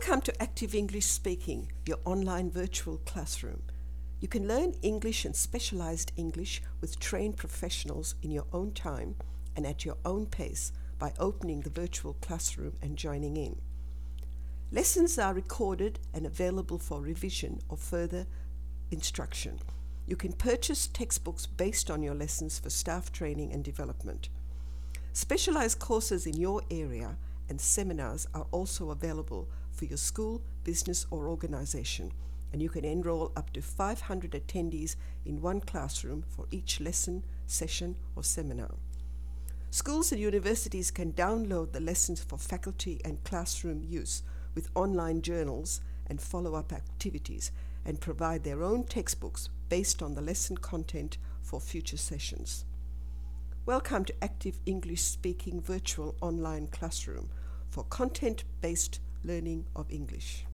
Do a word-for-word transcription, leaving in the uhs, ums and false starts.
Welcome to Active English Speaking, your online virtual classroom. You can learn English and specialized English with trained professionals in your own time and at your own pace by opening the virtual classroom and joining in. Lessons are recorded and available for revision or further instruction. You can purchase textbooks based on your lessons for staff training and development. Specialized courses in your area and seminars are also available for your school, business or organization, and you can enroll up to five hundred attendees in one classroom for each lesson, session or seminar. Schools and universities can download the lessons for faculty and classroom use with online journals and follow-up activities and provide their own textbooks based on the lesson content for future sessions. Welcome to Active English Speaking Virtual Online Classroom for content-based learning of English.